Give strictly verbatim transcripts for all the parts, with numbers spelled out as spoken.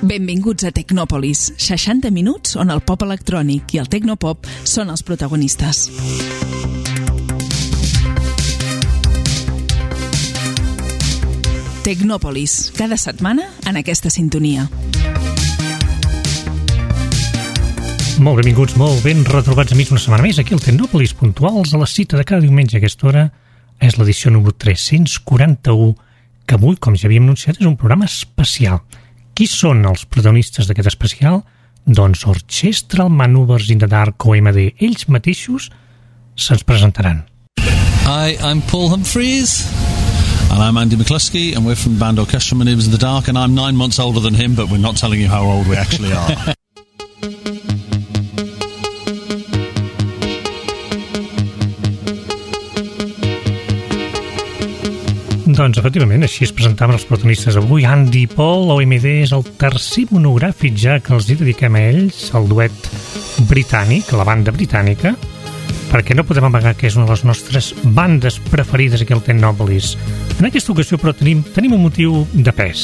Benvinguts a Tecnòpolis, seixanta minuts on el pop electrònic i el tecnopop són els protagonistes. Tecnòpolis, cada setmana en aquesta sintonia. Molt benvinguts, molt ben retrobats amics una setmana més aquí al Tecnòpolis, puntuals a la cita de cada diumenge a aquesta hora. És l'edició número tres-cents quaranta-u, que avui, com ja havíem anunciat, és un programa especial. Qui són els protagonistes d'aquest especial? Doncs Orchestral Maneuvers in the Dark, o M D. Ells mateixos se'ns presentaran. Hi, I'm Paul Humphreys. And I'm Andy McCluskey, and we're from the band Orchestral Maneuvers in the Dark, and I'm nine months older than him, but we're not telling you how old we actually are. Doncs, efectivament, així es presentaven els protagonistes avui. Andy i Paul, O M D, és el tercer monogràfic ja que els hi dediquem a ells, el duet britànic, la banda britànica, perquè no podem amagar que és una de les nostres bandes preferides aquí al Tecnòpolis. En aquesta ocasió, però, tenim, tenim un motiu de pes.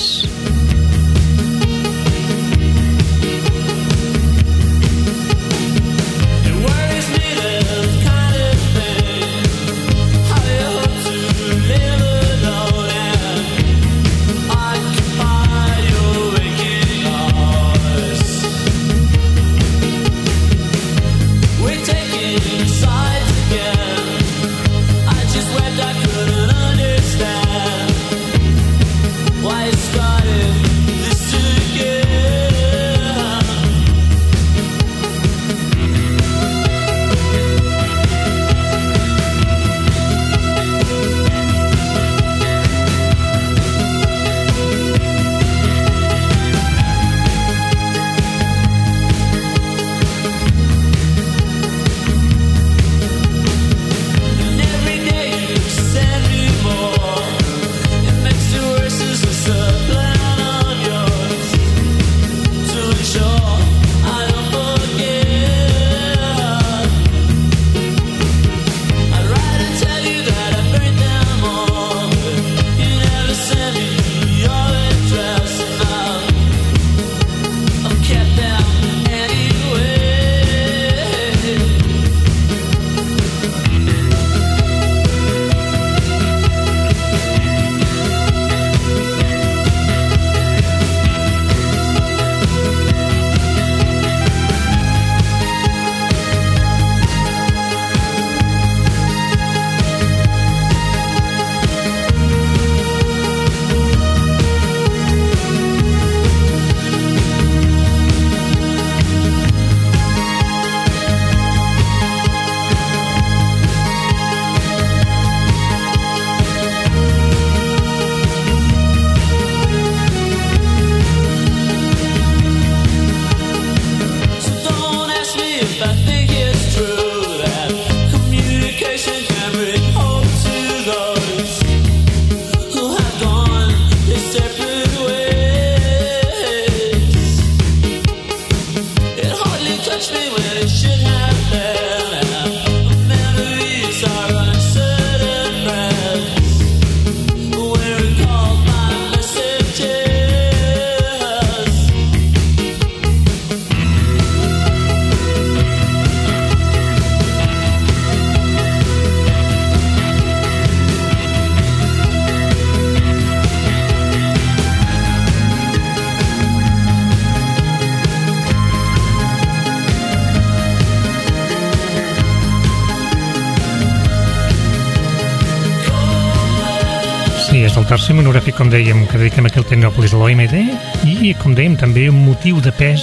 El tercer monogràfic, com dèiem, que dediquem aquí al Tecnòpolis a l'O M D, i, com dèiem, també un motiu de pes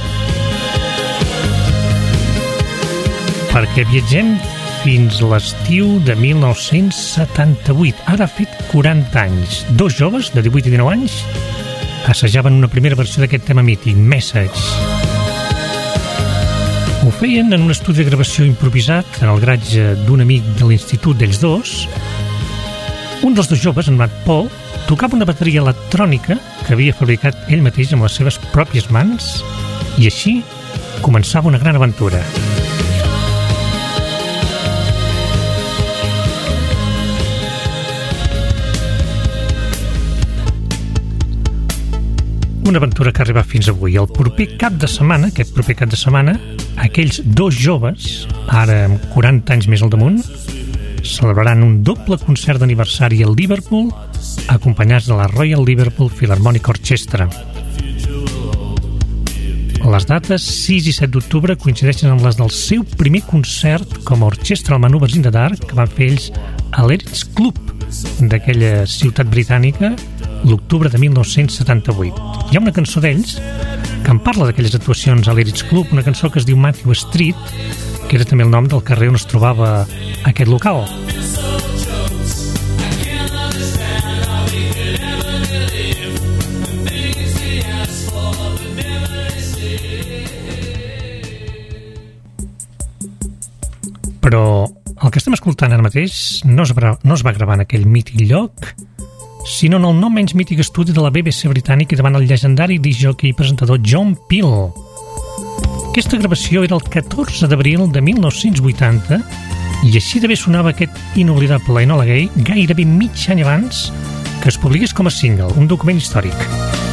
perquè viatgem fins l'estiu de mil nou-cents setanta-vuit. Ara ha fet quaranta anys. Dos joves, de divuit i dinou anys, assajaven una primera versió d'aquest tema mític, Message. Ho feien en un estudi de gravació improvisat en el garatge d'un amic de l'institut d'ells dos. Un dels dos joves, en Matt Paul, tocava una bateria electrònica que havia fabricat ell mateix amb les seves pròpies mans, i així començava una gran aventura. Una aventura que ha arribat fins avui. El proper cap de setmana, aquest proper cap de setmana, aquells dos joves, ara amb quaranta anys més al damunt, celebraran un doble concert d'aniversari al Liverpool, acompanyats de la Royal Liverpool Philharmonic Orchestra. Les dates sis i set d'octubre coincideixen amb les del seu primer concert com a orquestra al Manoeuvres in the Dark que van fer ells a l'Eric's Club d'aquella ciutat britànica l'octubre de mil nou-cents setanta-vuit. Hi ha una cançó d'ells que en parla d'aquelles actuacions a l'Eric's Club, una cançó que es diu Matthew Street, que era també el nom del carrer on es trobava aquest local. Però el que estem escoltant ara mateix no es, va, no es va gravar en aquell mític lloc, sinó en el no menys mític estudi de la B B C britànica i davant el llegendari discjòquei i presentador John Peel. Aquesta gravació era el catorze d'abril de mil nou-cents vuitanta i així d'haver sonava aquest inoblidable Enola Gay gairebé mig any abans que es publiqués com a single, un document històric.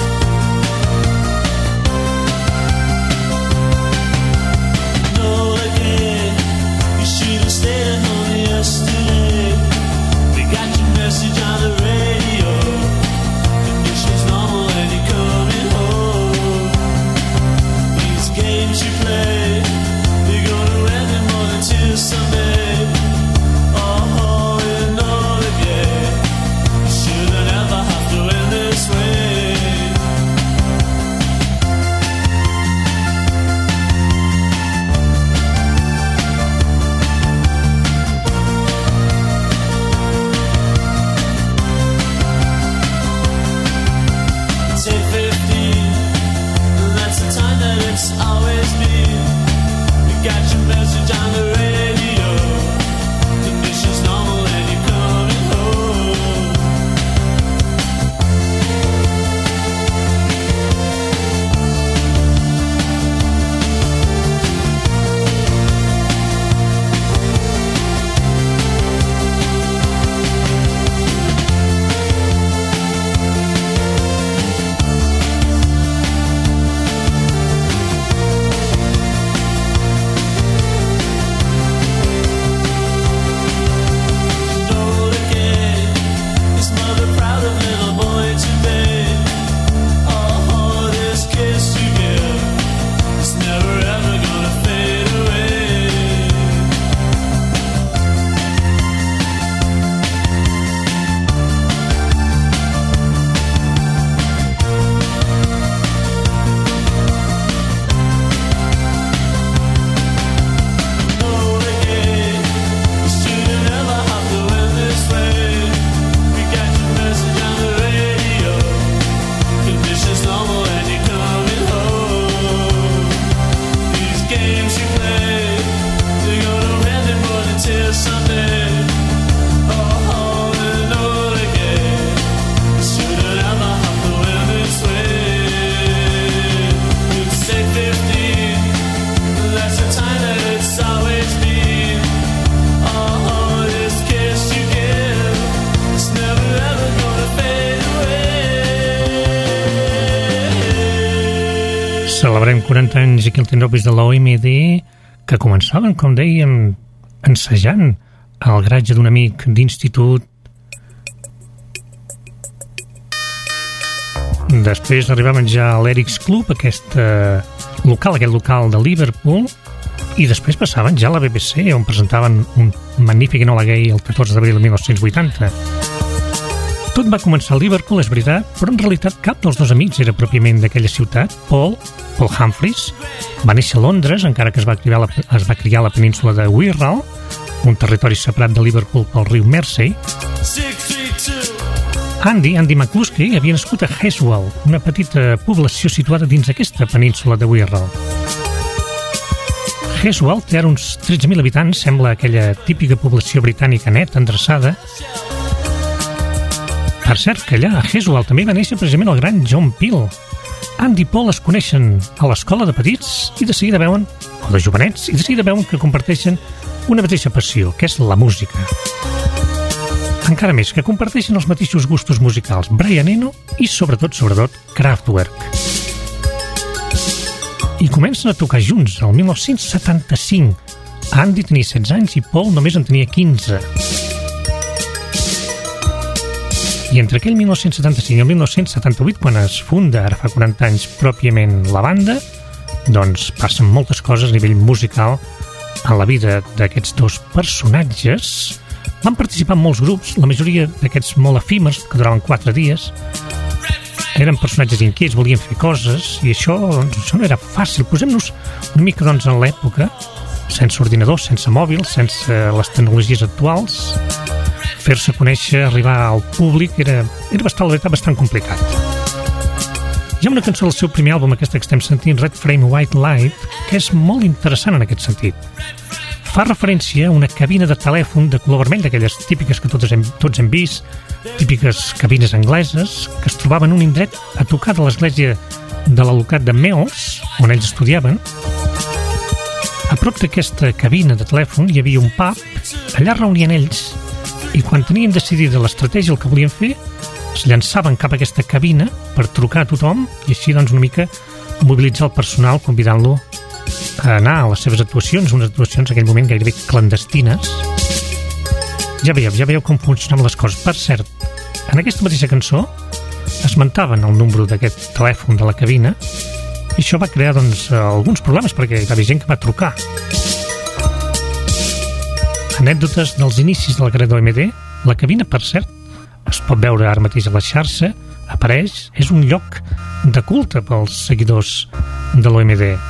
Celebrem quaranta anys aquí al Tendopis de l'O M D que començaven, com dèiem, ensejant al garatge d'un amic d'institut. Després arribaven ja a l'Eric's Club, aquest eh, local, aquest local de Liverpool, i després passaven ja a la B B C, on presentaven un magnífic Enola Gay el catorze d'abril de mil nou-cents vuitanta. Tot va començar a Liverpool, és veritat, però en realitat cap dels dos amics era pròpiament d'aquella ciutat. Paul, Paul Humphries, va néixer a Londres, encara que es va criar a la, es va criar a la península de Wirral, un territori separat de Liverpool pel riu Mersey. Andy, Andy McCluskey, havia nascut a Heswell, una petita població situada dins aquesta península de Wirral. Heswell té ara uns tretze mil habitants, sembla aquella típica població britànica neta, endreçada. Per cert, que allà, a Heswell, també va néixer precisament el gran John Peel. Andy i Paul es coneixen a l'escola de petits i de seguida veuen, o de jovenets, i de seguida veuen que comparteixen una mateixa passió, que és la música. Encara més, que comparteixen els mateixos gustos musicals, Brian Eno i, sobretot, sobretot, Kraftwerk. i comencen a tocar junts el mil nou-cents setanta-cinc. Andy tenia setze anys i Paul només en tenia quinze. I entre aquell mil nou-cents setanta-cinc i el mil nou-cents setanta-vuit, quan es funda, ara fa quaranta anys, pròpiament la banda, doncs passen moltes coses a nivell musical en la vida d'aquests dos personatges. Van participar en molts grups, la majoria d'aquests molt efímers, que duraven quatre dies. Eren personatges inquiets, volien fer coses, i això, doncs, això no era fàcil. Posem-nos una mica doncs, en l'època, sense ordinadors, sense mòbils, sense les tecnologies actuals. Fer-se conèixer, arribar al públic, era, era bastant, la veritat, bastant complicat. Hi ha una cançó del seu primer àlbum, aquesta que estem sentint, Red Frame White Light, que és molt interessant en aquest sentit. Fa referència a una cabina de telèfon de color vermell, d'aquelles típiques que tots hem, tots hem vist, típiques cabines angleses, que es trobaven en un indret a tocar de l'església de l'alocat de Meos, on ells estudiaven. A prop d'aquesta cabina de telèfon hi havia un pub, allà reunien ells, i quan tenien decidida l'estratègia, el que volien fer, es llançaven cap a aquesta cabina per trucar a tothom i així doncs una mica mobilitzar el personal convidant-lo a anar a les seves actuacions, unes actuacions en aquell moment gairebé clandestines. Ja veieu, ja veieu com funcionaven les coses. Per cert, en aquesta mateixa cançó esmentaven el número d'aquest telèfon de la cabina i això va crear doncs, alguns problemes perquè hi va haver gent que va trucar. Anècdotes dels inicis de la carrera de l'O M D. La cabina, per cert, es pot veure ara mateix a la xarxa, apareix, és un lloc de culte pels seguidors de l'O M D.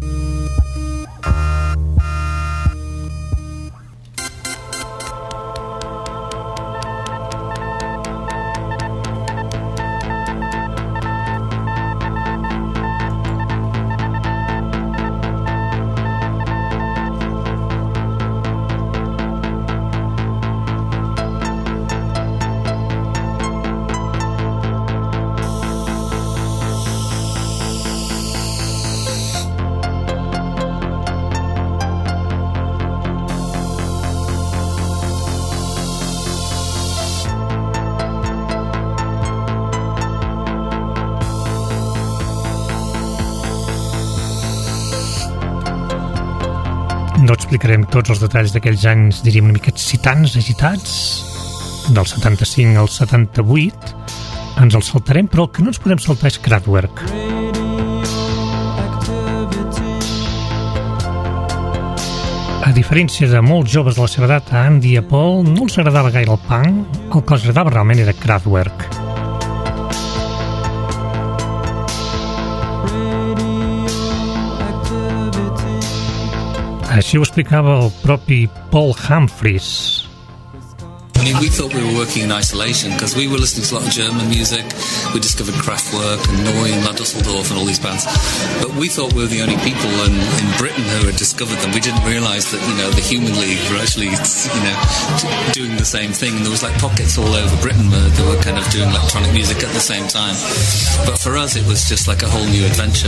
No explicarem tots els detalls d'aquells anys, diríem, una mica excitants, agitats, del setanta-cinc al setanta-vuit. Ens els saltarem, però el que no ens podem saltar és Kraftwerk. A diferència de molts joves de la seva edat, a Andy i a Paul no els agradava gaire el punk, el que els agradava realment era Kraftwerk. Així ho explicava el propi Paul Humphries. I mean, we thought we were working in isolation because we were listening to a lot of German music. We discovered Kraftwerk and Neu! And Mad Dusseldorf and all these bands. But we thought we were the only people in, in Britain who had discovered them. We didn't realise that, you know, the Human League were actually, you know, t- doing the same thing. And there was like pockets all over Britain where they were kind of doing electronic music at the same time. But for us, it was just like a whole new adventure.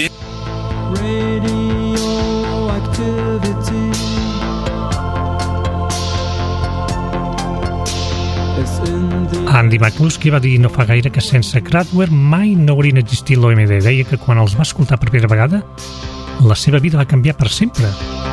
Andy McCluskey va dir no fa gaire que sense Kraftwerk mai no haurien existit l'O M D. Deia que quan els va escoltar per primera vegada la seva vida va canviar per sempre.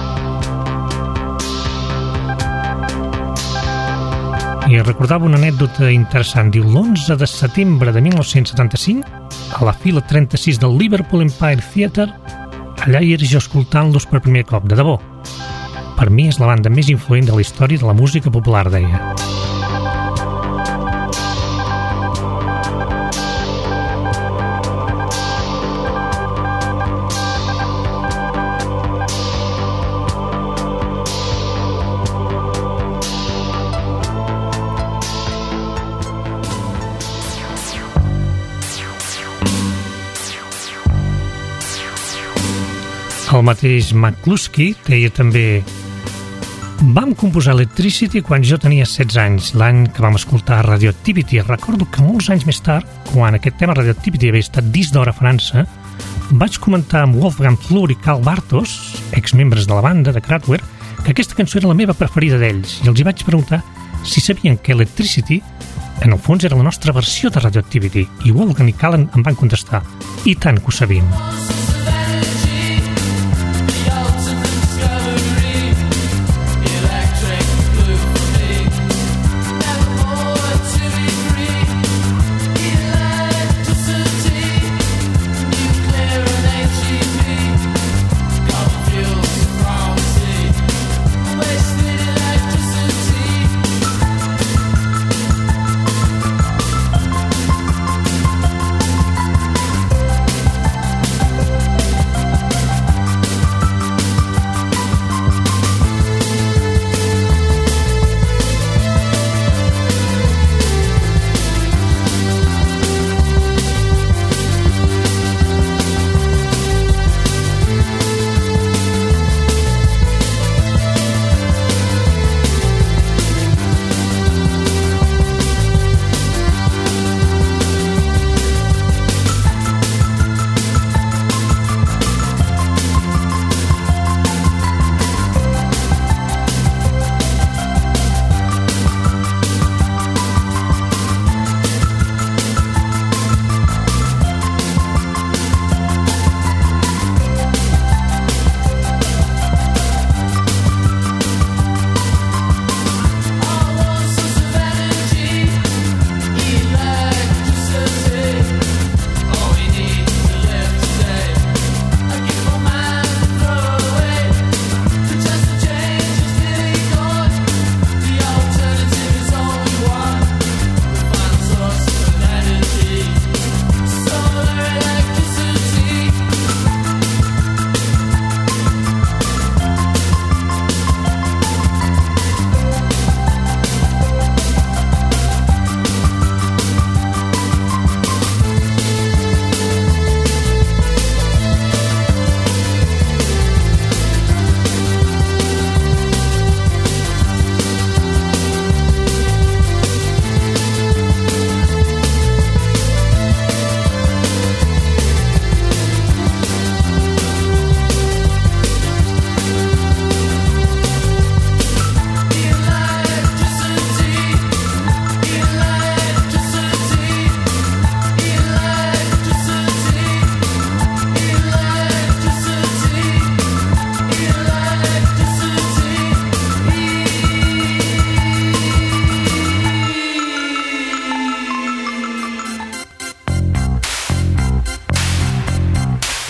I recordava una anècdota interessant. Diu, l'onze de setembre de mil nou-cents setanta-cinc, a la fila trenta-sis del Liverpool Empire Theatre, allà hi era jo escoltant-los per primer cop, de debò. Per mi és la banda més influent de la història de la música popular, deia. El mateix McCluskey deia també: vam composar Electricity quan jo tenia setze anys, l'any que vam escoltar Radioactivity. Recordo que molts anys més tard, quan aquest tema Radioactivity havia estat disc d'or a França, vaig comentar amb Wolfgang Flür i Karl Bartos, exmembres de la banda de Kraftwerk, que aquesta cançó era la meva preferida d'ells, i els hi vaig preguntar si sabien que Electricity en el fons era la nostra versió de Radioactivity, i Wolfgang i Karl em van contestar: i tant que ho sabíem.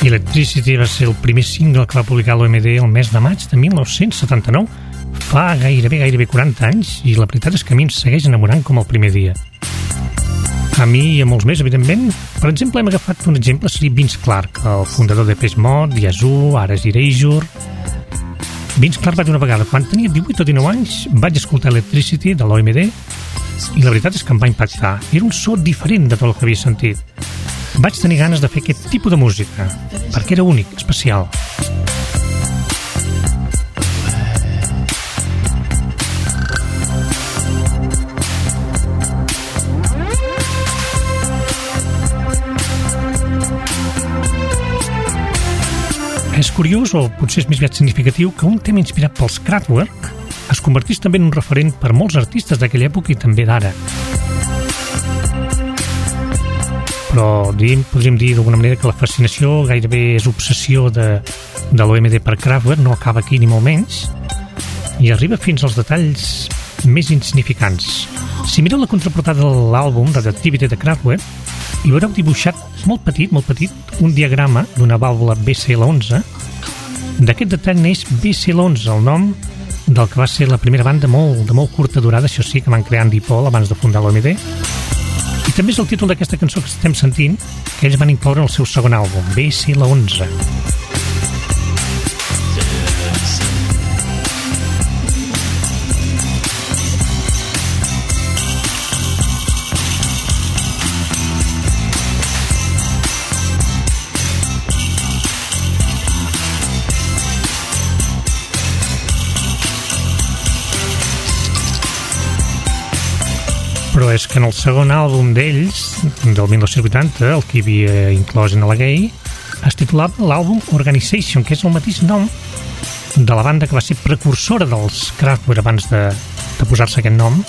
Electricity va ser el primer single que va publicar l'O M D el mes de maig de mil nou-cents setanta-nou, fa gairebé, gairebé quaranta anys, i la veritat és que a mi em segueix enamorant com el primer dia. A mi i a molts més, evidentment. Per exemple, hem agafat un exemple, seria Vince Clarke, el fundador de Depeche Mode, Yazoo, ara és Erasure. Vince Clarke va dir una vegada, quan tenia divuit o dinou anys, vaig escoltar Electricity de l'O M D i la veritat és que em va impactar. Era un so diferent de tot el que havia sentit. Vaig tenir ganes de fer aquest tipus de música, perquè era únic, especial. És curiós, o potser és més aviat significatiu, que un tema inspirat pels Kraftwerk es convertís també en un referent per molts artistes d'aquella època i també d'ara. Però diríem, podríem dir d'alguna manera que la fascinació, gairebé és obsessió de, de l'O M D per Kraftwerk, no acaba aquí ni molt menys, i arriba fins als detalls més insignificants. Si mireu la contraportada de l'àlbum Radioactivity de Kraftwerk, hi veureu dibuixat molt petit, molt petit, un diagrama d'una vàlvula B C L onze. D'aquest detall neix B C L onze, el nom del que va ser la primera banda molt, de molt curta durada, això sí, que van crear Andy Paul abans de fundar l'O M D. I també és el títol d'aquesta cançó que estem sentint, que ells van incloure en el seu segon àlbum, B C L onze. Però és que en el segon àlbum d'ells, del mil nou-cents vuitanta, el que hi havia inclòs en la Gay, es titulava l'àlbum Organization, que és el mateix nom de la banda que va ser precursora dels Kraftwerk abans de, de posar-se aquest nom.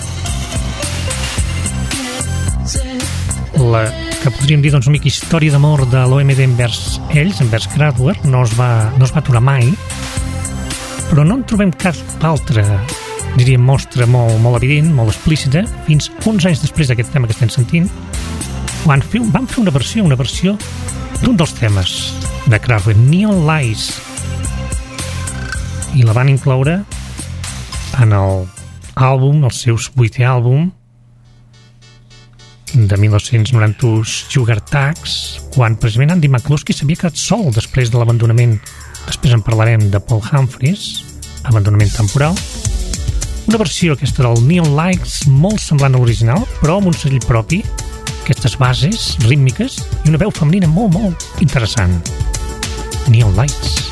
La que podríem dir doncs, una mica història d'amor de l'O M D envers ells, envers Kraftwerk, no es va, no es va aturar mai, però no en trobem cap altre, diríem, mostra molt, molt evident, molt explícita, fins onze anys després d'aquest tema que estem sentint, quan feu, van fer una versió, una versió d'un dels temes de Kraftwerk, Neon Lights, i la van incloure en el àlbum, el seu vuitè àlbum de mil nou-cents noranta-u, Sugar Tax, quan precisament Andy McCluskey s'havia quedat sol després de l'abandonament, després en parlarem, de Paul Humphries, abandonament temporal. Una versió aquesta del Neon Lights molt semblant a l'original, però amb un segell propi, aquestes bases rítmiques i una veu femenina molt, molt interessant. Neon Lights.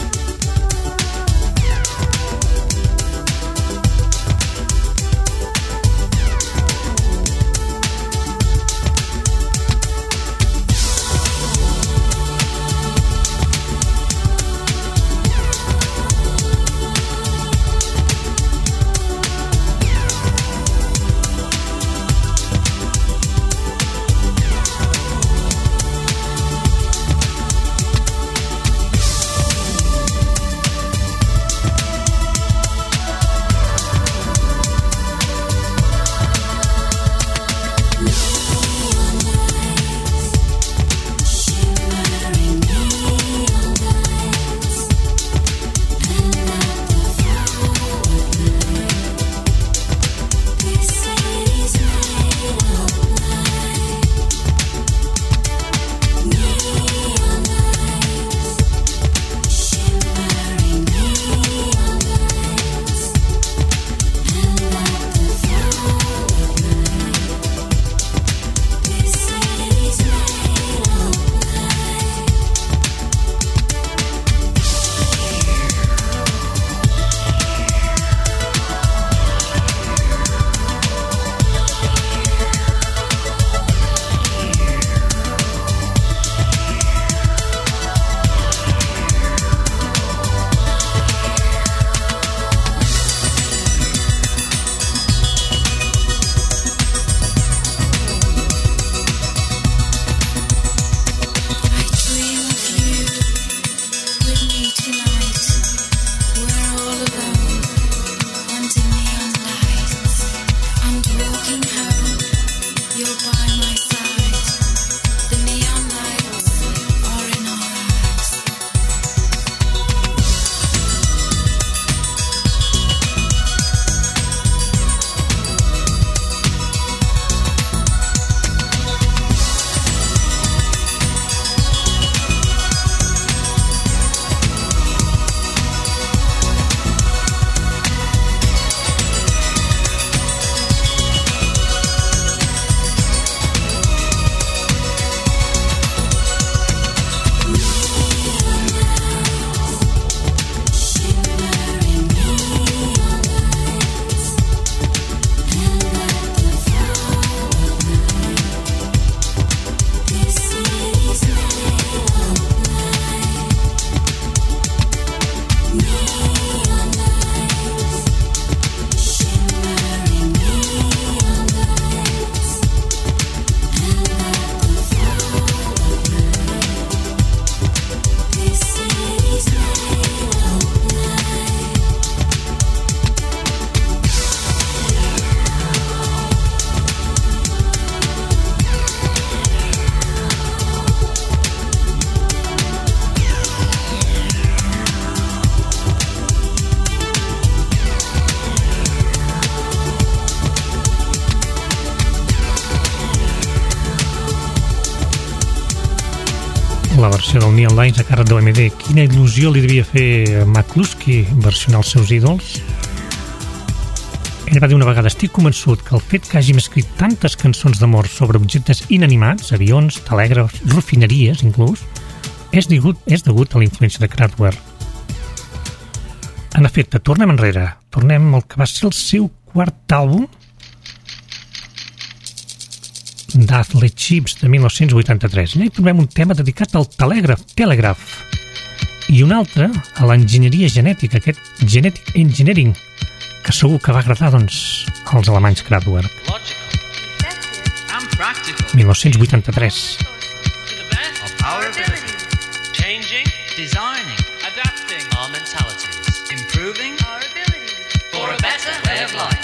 la versió del Neon Lines a càrrec d'O M D. Quina il·lusió li devia fer McCluskey versionar els seus ídols. Ell va dir una vegada: estic convençut que el fet que hàgim escrit tantes cançons d'amor sobre objectes inanimats, avions, telègrafs, refineries inclús, és degut, és degut a la influència de Kraftwerk. En efecte, tornem enrere. Tornem al que va ser el seu quart àlbum, Dazzle Chips, de mil nou-cents vuitanta-tres. Allà hi trobem un tema dedicat al telègraf, Telegraph, i un altre a l'enginyeria genètica, aquest Genetic Engineering, que segur que va agradar, doncs, als alemanys Kraftwerk. mil nou-cents vuitanta-tres. Changing, designing, adapting our mentalities, improving our abilities for a better way of life.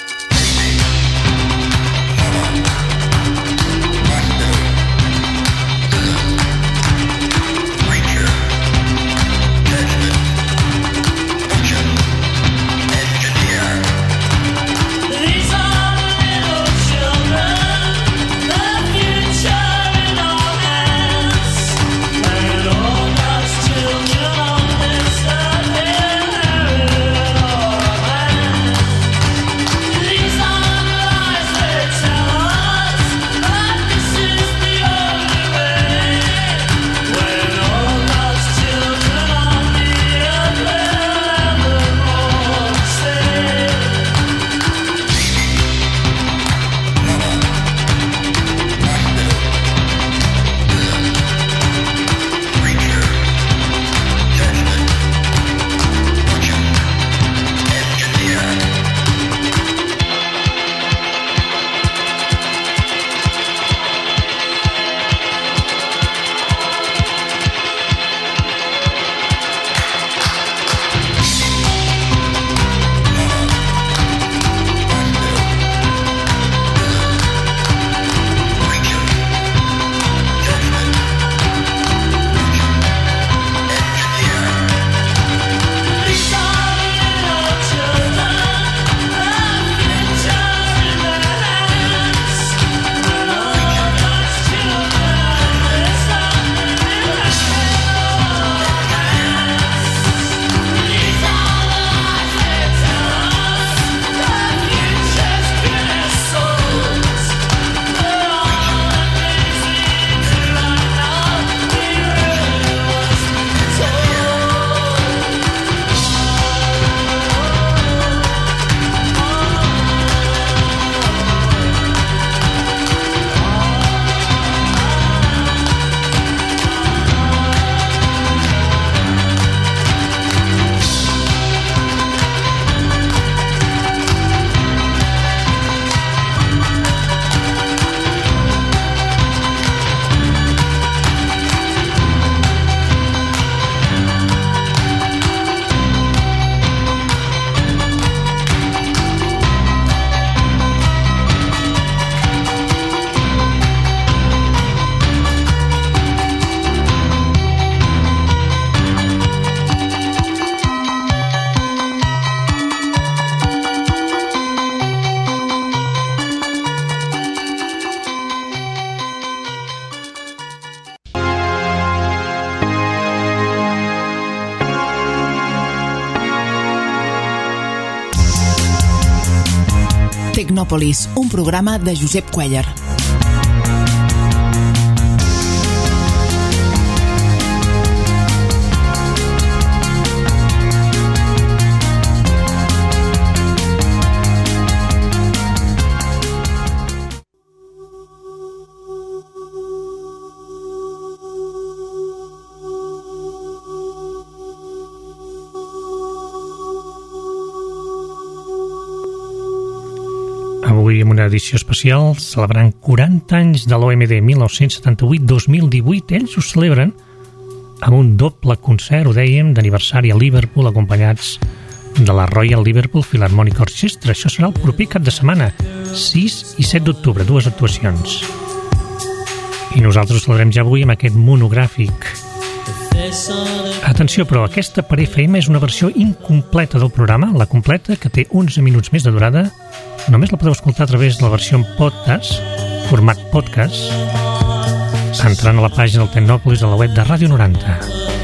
Tecnòpolis, un programa de Josep Cuéllar. Avui amb una edició especial celebrant quaranta anys de l'O M D mil nou-cents setanta-vuit a dos mil divuit. Ells ho celebren amb un doble concert, ho dèiem, d'aniversari a Liverpool, acompanyats de la Royal Liverpool Philharmonic Orchestra. Això serà el proper cap de setmana, sis i set d'octubre, dues actuacions. I nosaltres ho celebrem ja avui amb aquest monogràfic. Atenció, però, aquesta per F M és una versió incompleta del programa. La completa, que té onze minuts més de durada, només la podeu escoltar a través de la versió en podcast, format podcast, entrant a la pàgina del Tecnòpolis a la web de Ràdio noranta.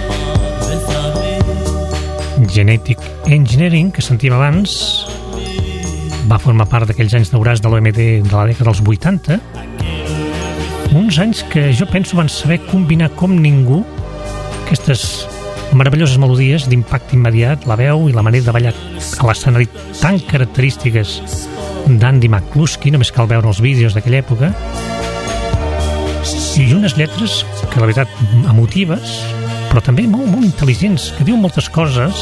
Genetic Engineering, que sentim abans, va formar part d'aquells anys daurats de l'O M D de la dècada dels vuitanta, uns anys que jo penso van saber combinar com ningú aquestes meravelloses melodies d'impacte immediat, la veu i la manera de ballar a l'escenari tan característiques d'Andy McCluskey, només cal veure els vídeos d'aquella època, i unes lletres que la veritat emotives, però també molt, molt intel·ligents, que diuen moltes coses,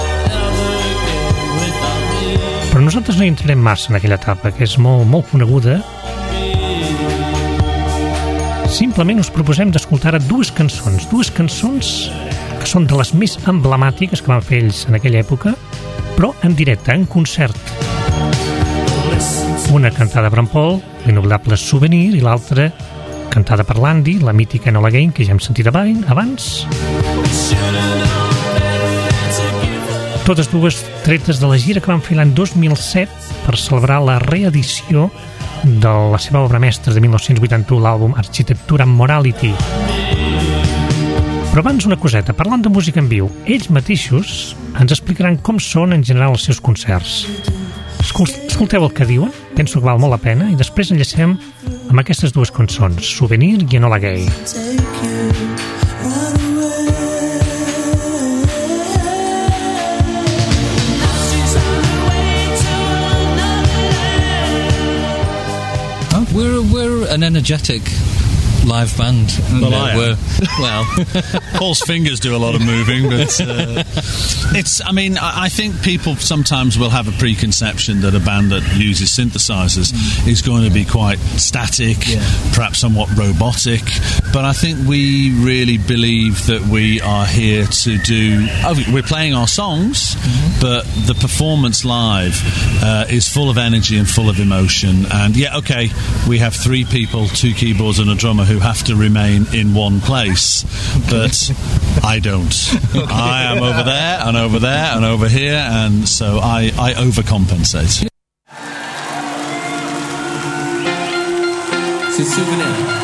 però nosaltres no hi entrarem massa en aquella etapa, que és molt, molt coneguda. Simplement us proposem d'escoltar ara dues cançons, dues cançons que són de les més emblemàtiques que van fer ells en aquella època, però en directe, en concert. Una cantada per en Paul, l'inoblidable Souvenir, i l'altra cantada per l'Andy, la mítica Enola Gay, que ja hem sentit abans. Totes dues tretes de la gira que van fer l'any dos mil set per celebrar la reedició de la seva obra mestra de mil nou-cents vuitanta-u, l'àlbum Architecture and Morality. Però abans una coseta, parlant de música en viu, ells mateixos ens explicaran com són en general els seus concerts. Escolteu el que diuen, penso que val molt la pena, i després enllacem amb aquestes dues cançons, Souvenir i Enola Gay. Oh, we're, we're an energetic live band. Well, No, I am. we're, well, Paul's fingers do a lot of moving, but uh, it's, I mean, I, I think people sometimes will have a preconception that a band that uses synthesizers mm. is going to be quite static, yeah. perhaps somewhat robotic, but I think we really believe that we are here to do, oh, we're playing our songs, mm-hmm. but the performance live uh, is full of energy and full of emotion, and yeah, okay, we have three people, two keyboards and a drummer who have to remain in one place, but I don't. I am over there and over there and over here, and so I, I overcompensate. c'est Souvenir.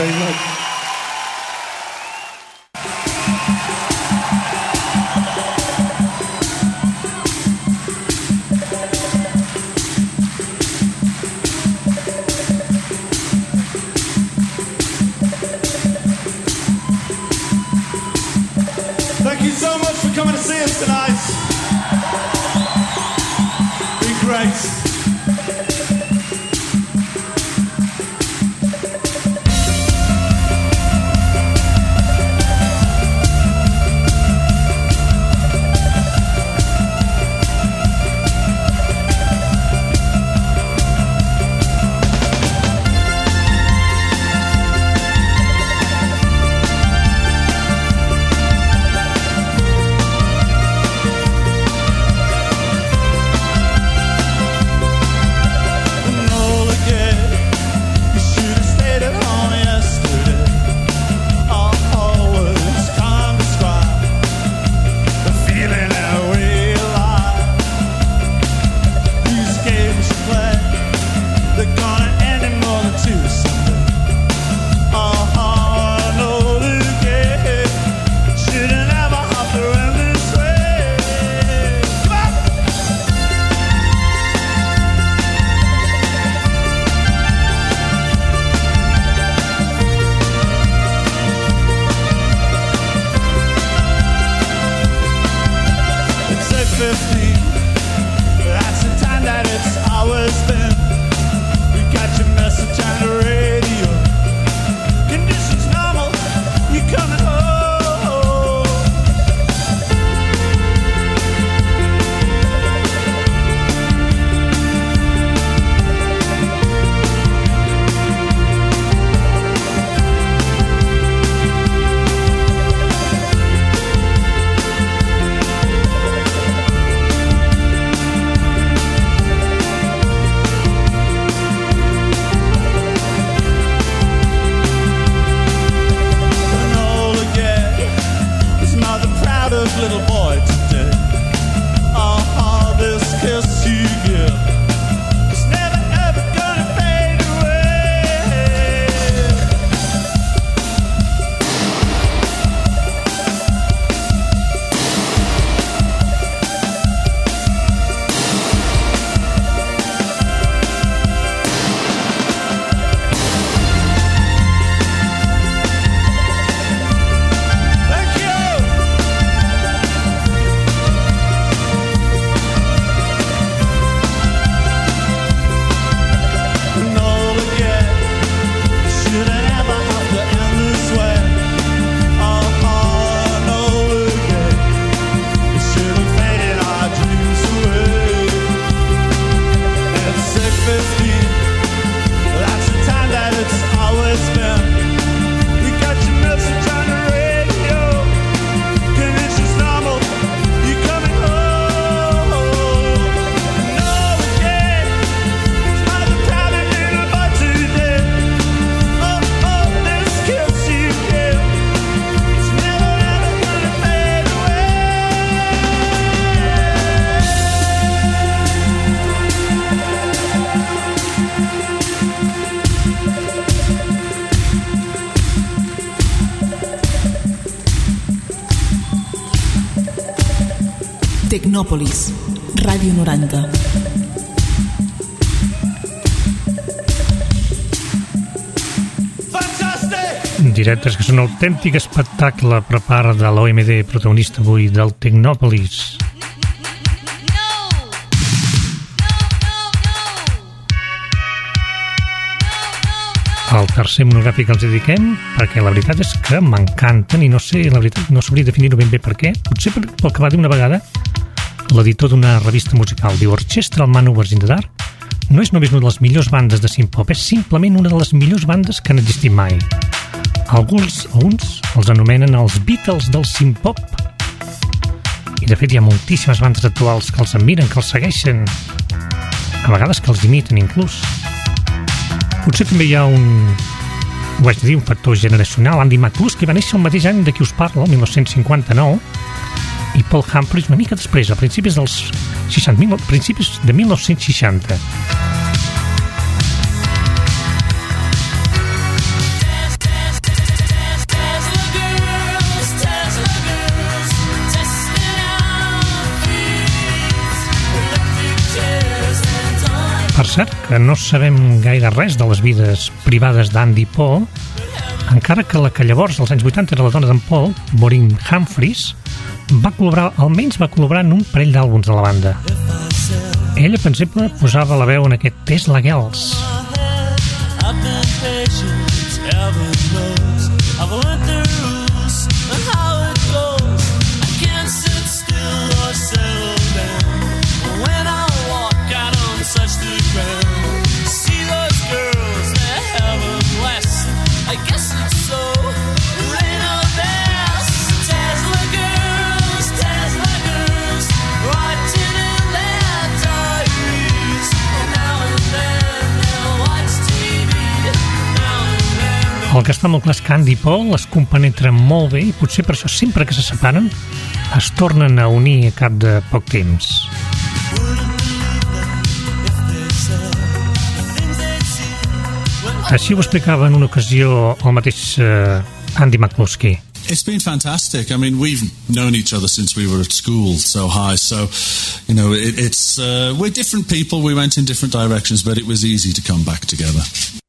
very much. Thank you so much for coming to see us tonight. Be great. Tecnòpolis, Ràdio noranta. Directes que són un autèntic espectacle per part de l'O M D, protagonista avui del Tecnòpolis. El tercer monogràfic que els dediquem, perquè la veritat és que m'encanten i no sé, la veritat, no sabria definir-ho ben bé per què. Potser pel que va dir una vegada l'editor d'una revista musical. Diu, Orchestral Manoeuvres in the Dark no és només una de les millors bandes de synth-pop, és simplement una de les millors bandes que han existit mai. Alguns, uns els anomenen els Beatles del synth-pop. I de fet hi ha moltíssimes bandes actuals que els admiren, que els segueixen, a vegades que els imiten inclús. Potser també hi ha un, ho haig de dir, un factor generacional. Andy McCluskey va néixer el mateix any de qui us parla, el dinou cinquanta-nou, i Paul Humphries una mica després, a principis dels seixanta, principis de mil nou-cents seixanta. cert que no sabem gaire res de les vides privades d'Andy Paul, encara que la que llavors, als anys vuitanta, era la dona d'en Paul, Maureen Humphries, va col·laborar, almenys va col·laborar en un parell d'àlbums de la banda. Ella, per exemple, posava la veu en aquest Tesla Girls. El que està molt clar és que Andy Paul es compenetra molt bé i potser per això sempre que se separen es tornen a unir a cap de poc temps. Així ho explicava en una ocasió el mateix uh, Andy McCluskey. It's been fantastic. I mean, we've known each other since we were at school so high, so, you know, it, it's, uh, we're different people, we went in different directions, but it was easy to come back together.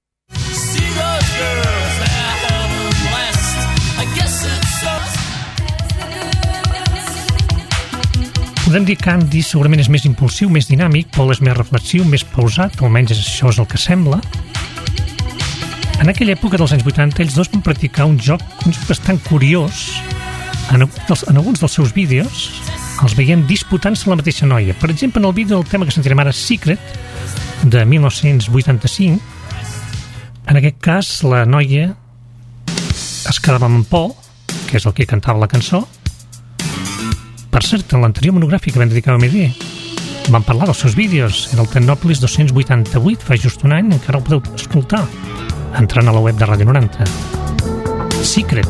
Podem dir que Andy segurament és més impulsiu, més dinàmic, Paul és més reflexiu, més pausat, almenys això és el que sembla. En aquella època dels anys vuitanta, ells dos van practicar un joc, un joc bastant curiós. En, en alguns dels seus vídeos els veiem disputant-se la mateixa noia. Per exemple, en el vídeo del tema que sentirem ara, Secret, de mil nou-cents vuitanta-cinc, en aquest cas la noia es quedava amb en Paul, que és el que cantava la cançó. Per cert, en l'anterior monogràfic que vam dedicar a M D vam parlar dels seus vídeos. Era el Technopolis dos-cents vuitanta-vuit, fa just un any, encara el podeu escoltar entrant a la web de Ràdio noranta. Secret.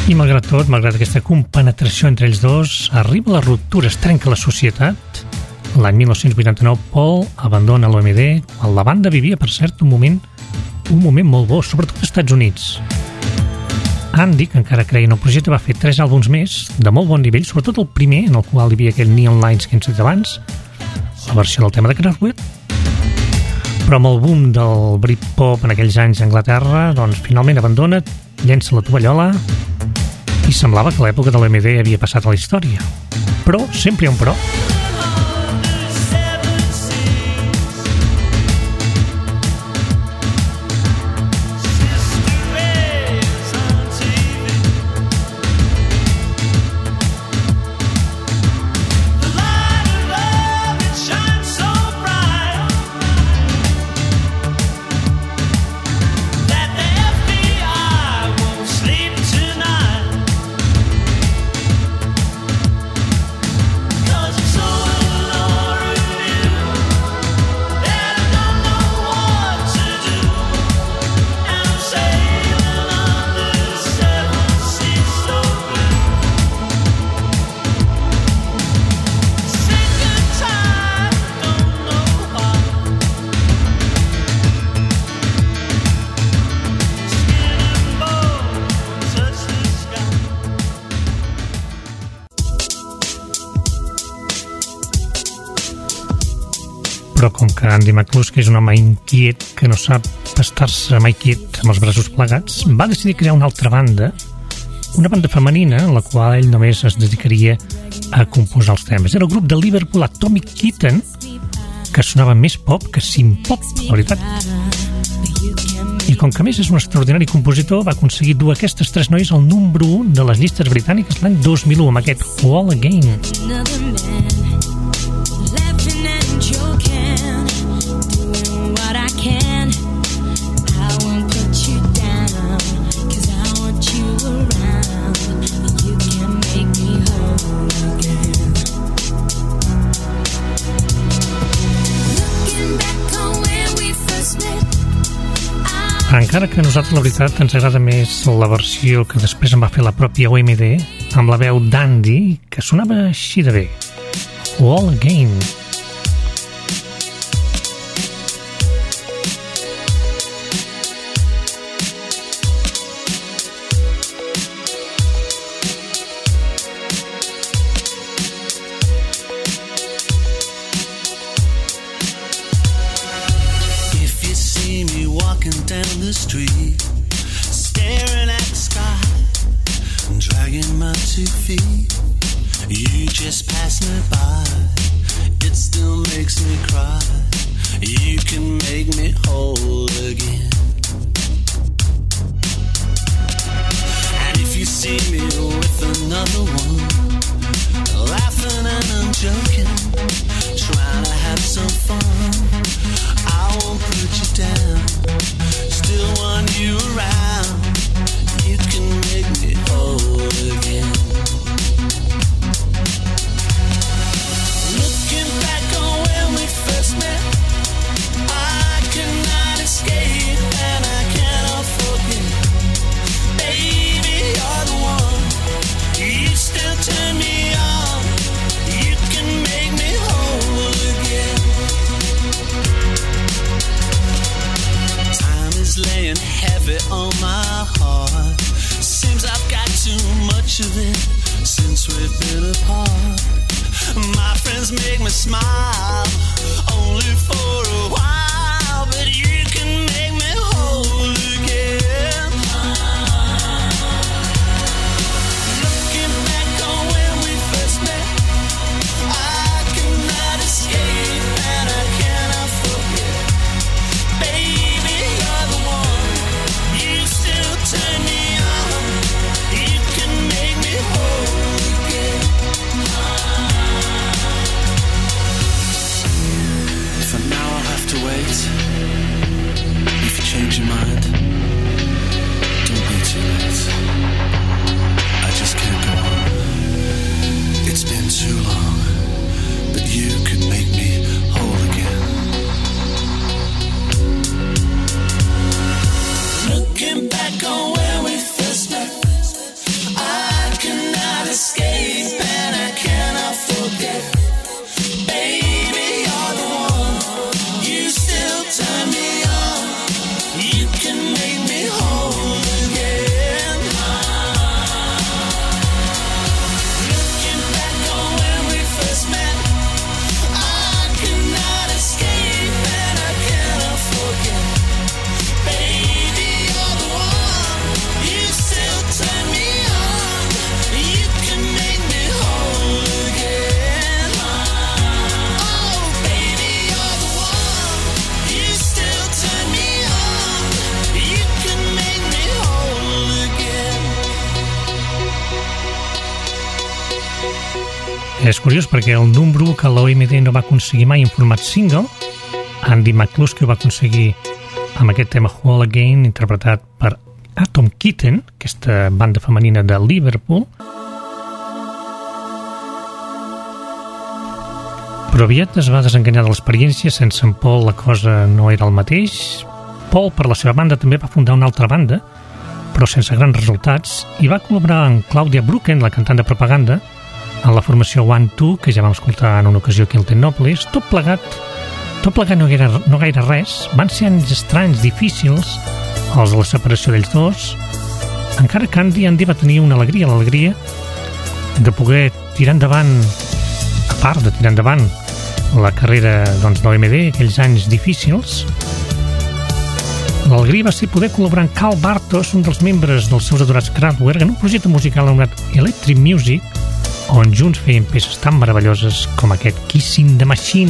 I malgrat tot, malgrat aquesta compenetració entre ells dos, arriba la ruptura, es trenca la societat. L'any mil nou-cents vuitanta-nou, Paul abandona l'O M D, quan la banda vivia, per cert, un moment, un moment molt bo, sobretot als Estats Units. Andy, que encara creia en el projecte, va fer tres àlbums més, de molt bon nivell, sobretot el primer, en el qual hi havia aquell Neon Lines que hem sentit abans, la versió del tema de Kraftwerk. Però amb el boom del Britpop en aquells anys a Anglaterra, doncs finalment abandona, llença la tovallola, i semblava que l'època de l'O M D havia passat a la història. Però, sempre hi ha un però. Però com que Andy McCluskey és un home inquiet que no sap estar-se mai quiet amb els braços plegats, va decidir crear una altra banda, una banda femenina en la qual ell només es dedicaria a composar els temes. Era el grup de Liverpool Atomic Kitten, que sonava més pop que synth-pop, la veritat. I com que a més és un extraordinari compositor, va aconseguir dur aquestes tres noies al número un de les llistes britàniques l'any dos mil u amb aquest Wall Again. Encara que a nosaltres, la veritat, ens agrada més la versió que després en va fer la pròpia O M D, amb la veu d'Andy, que sonava així de bé. All Again. Down the street, staring at the sky, dragging my two feet. You just pass me by, it still makes me cry. You can make me whole again. And if you see me with another one, laughing and I'm joking, trying to have some fun, I won't put you down. Still want you around. You can make me whole again. Looking back on when we first met, I cannot escape and I cannot forget. Baby, you're the one. You still turn me on. You can make me whole again. Laying heavy on my heart. Seems I've got too much of it since we've been apart. My friends make me smile only for a while, but you can make me whole again. Looking back on when we first met, I cannot escape and I cannot forget. Baby, you're the one. You still turn me on. You can make me whole again. És curiós perquè el número que l'O M D no va aconseguir mai en format single, Andy McCluskey ho va aconseguir amb aquest tema Whole Again, interpretat per Atom Kitten, aquesta banda femenina de Liverpool. Però aviat es va desenganyar de l'experiència, sense en Paul la cosa no era el mateix. Paul, per la seva banda, també va fundar una altra banda, però sense grans resultats, i va col·laborar amb Claudia Brücken, la cantant de propaganda, en la formació One Two, que ja vam escoltar en una ocasió aquí al Tecnòpolis. Tot plegat, tot plegat no gaire, no gaire res. Van ser anys estranys, difícils, els de la separació d'ells dos, encara que Andy, Andy va tenir una alegria, l'alegria de poder tirar endavant, a part de tirar endavant la carrera doncs, de l'O M D, aquells anys difícils. L'alegria va ser poder col·laborar amb Carl Bartos, un dels membres dels seus adorats Kraftwerk, en un projecte musical anomenat Electric Music, on junts feien peces tan meravelloses com aquest Kissing the Machine.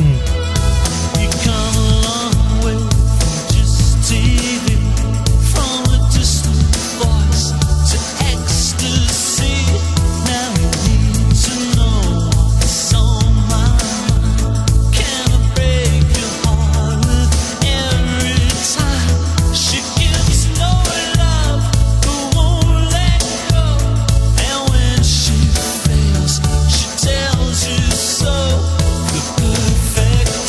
Tells you so, the perfect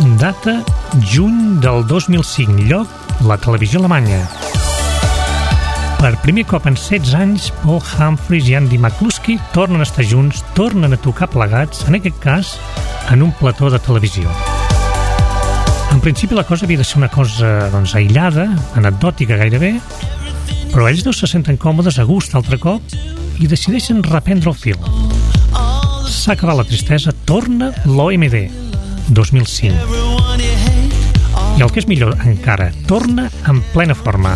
Data juny del dos mil cinc, lloc la televisió alemanya. Per primer cop en setze anys, Paul Humphries i Andy McCluskey tornen a estar junts, tornen a tocar plegats, en aquest cas, en un plató de televisió. En principi la cosa havia de ser una cosa doncs, aïllada, anecdòtica gairebé, però ells dos se senten còmodes a gust altre cop i decideixen reprendre el fil. S'ha acabat la tristesa, torna l'O M D, dos mil cinc. I el que és millor encara, torna en plena forma.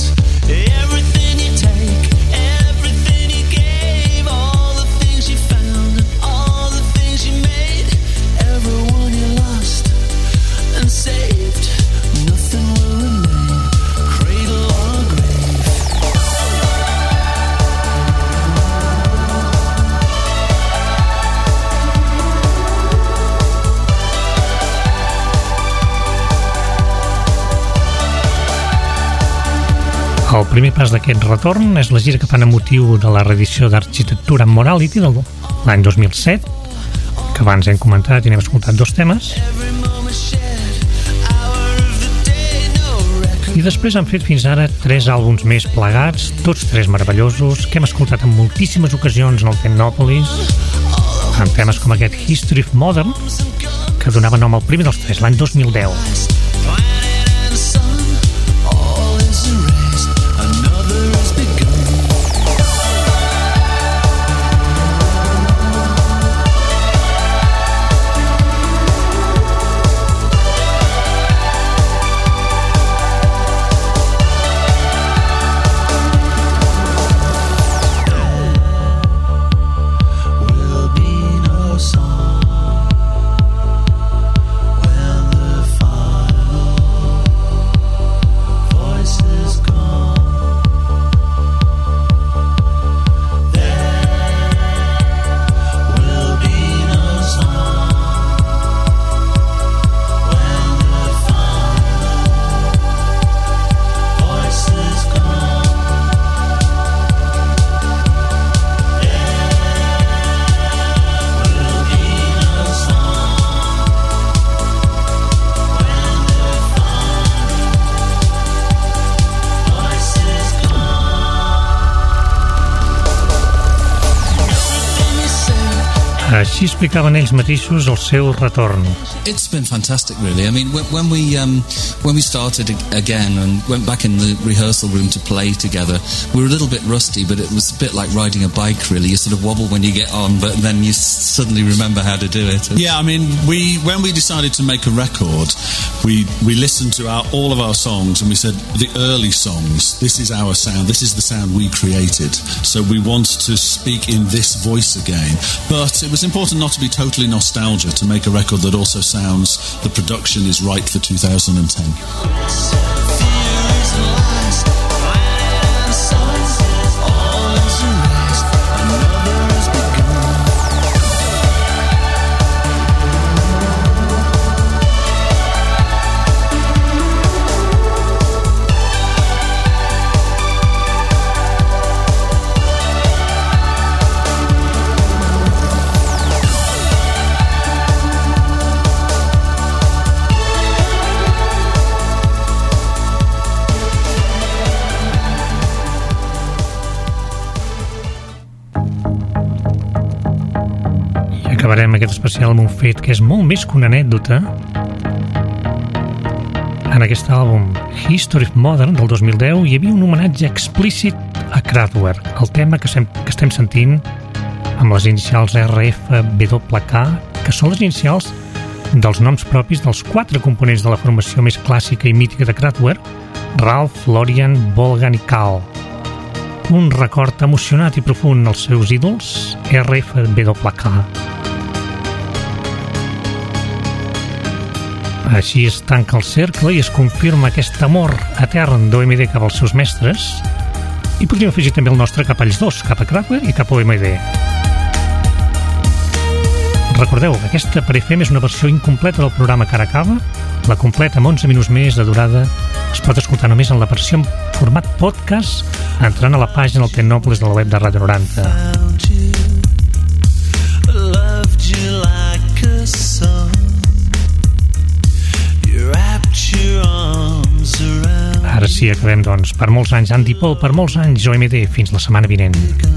El primer pas d'aquest retorn és la gira que fan a motiu de la reedició d'Architectura and Morality de l'any dos mil set, que abans hem comentat i n'hem escoltat dos temes. I després han fet fins ara tres àlbums més plegats, tots tres meravellosos, que hem escoltat en moltíssimes ocasions en el Technopolis, amb temes com aquest History of Modern, que donava nom al primer dels tres, l'any dos mil deu. Així explicaven ells mateixos el seu retorn. It's been fantastic, really. I mean, when, when we um, when we started again and went back in the rehearsal room to play together, we were a little bit rusty, but it was a bit like riding a bike, really. You sort of wobble when you get on, but then you suddenly remember how to do it. Yeah, I mean, we when we decided to make a record, we we listened to our, all of our songs and we said, the early songs, this is our sound, this is the sound we created. So we want to speak in this voice again. But it was important not to be totally nostalgia, to make a record that also sounds, the production is right for two thousand ten. Acabarem aquest especial amb un fet que és molt més que una anècdota. En aquest àlbum History of Modern del dos mil deu hi havia un homenatge explícit a Kraftwerk, el tema que, sem- que estem sentint amb les inicials R F W K, que són les inicials dels noms propis dels quatre components de la formació més clàssica i mítica de Kraftwerk, Ralph, Florian, Wolfgang i Karl. Un record emocionat i profund als seus ídols, R F W K. Així es tanca el cercle i es confirma aquest amor etern d'O M D cap als seus mestres, i podríem afegir també el nostre cap a ells dos, cap a Kraftwerk i cap a O M D. Recordeu, aquesta per F M és una versió incompleta del programa Cara Cava. La completa, amb onze minuts més de durada, es pot escoltar només en la versió en format podcast entrant a la pàgina del Technopolis de la web de Ràdio noranta. així acabem, doncs, per molts anys Andy Paul, per molts anys O M D, fins la setmana vinent.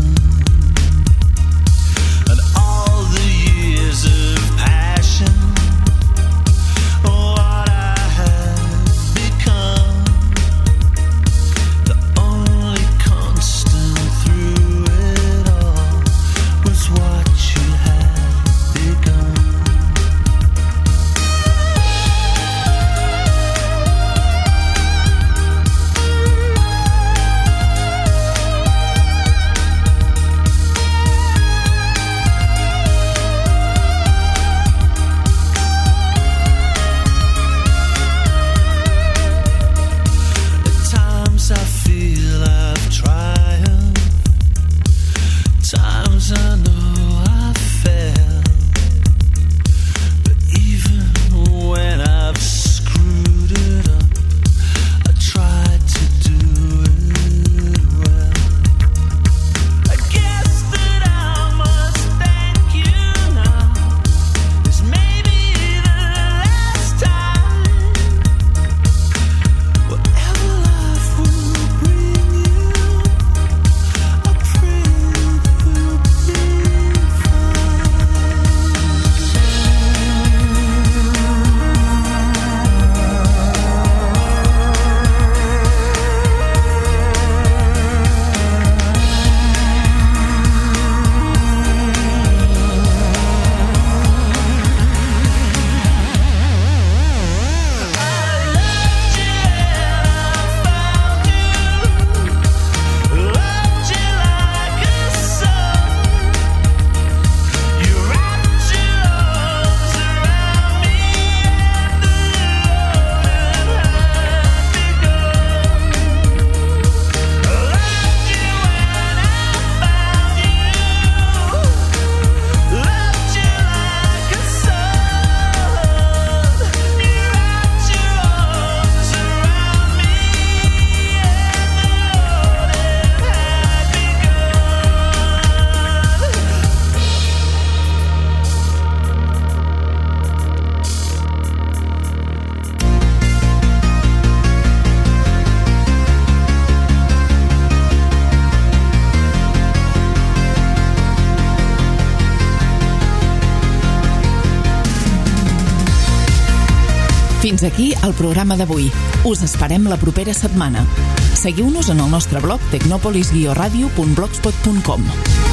Fins aquí el programa d'avui. Us esperem la propera setmana. Seguiu-nos en el nostre blog tecnopolis guió ràdio punt blogspot punt com.